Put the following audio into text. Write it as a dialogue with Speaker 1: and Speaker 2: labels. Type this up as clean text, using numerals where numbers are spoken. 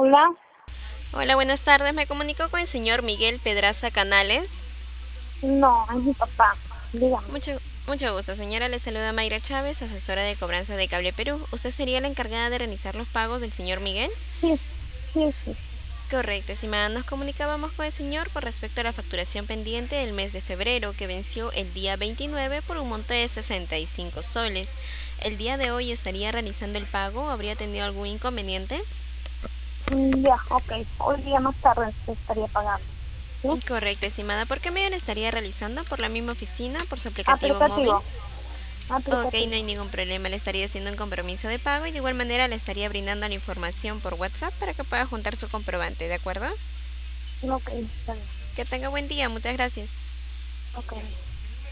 Speaker 1: Hola,
Speaker 2: Hola, buenas tardes. Me comunico con el señor Miguel Pedraza Canales.
Speaker 1: no, es mi papá. Dígame.
Speaker 2: Mucho gusto, señora. Le saluda Mayra Chávez, asesora de cobranza de Cable Perú. ¿Usted sería la encargada de realizar los pagos del señor Miguel?
Speaker 1: Sí, sí, sí.
Speaker 2: Correcto, estimada. Nos comunicábamos con el señor con respecto a la facturación pendiente del mes de febrero, que venció el día 29 por un monto de 65 soles. ¿El día de hoy estaría realizando el pago? ¿Habría tenido algún inconveniente?
Speaker 1: Ya, ok. Hoy día más tarde se estaría pagando. ¿Sí?
Speaker 2: Correcto, estimada. ¿Por qué medio le estaría realizando? ¿Por la misma oficina? ¿Por su aplicativo móvil?
Speaker 1: Aplicativo,
Speaker 2: Ok, no hay
Speaker 1: aplicativo.
Speaker 2: ningún problema. Le estaría haciendo un compromiso de pago y de igual manera le estaría brindando la información por WhatsApp para que pueda juntar su comprobante, ¿de acuerdo?
Speaker 1: Ok, está bien.
Speaker 2: Que tenga buen día. Muchas gracias.
Speaker 1: Ok.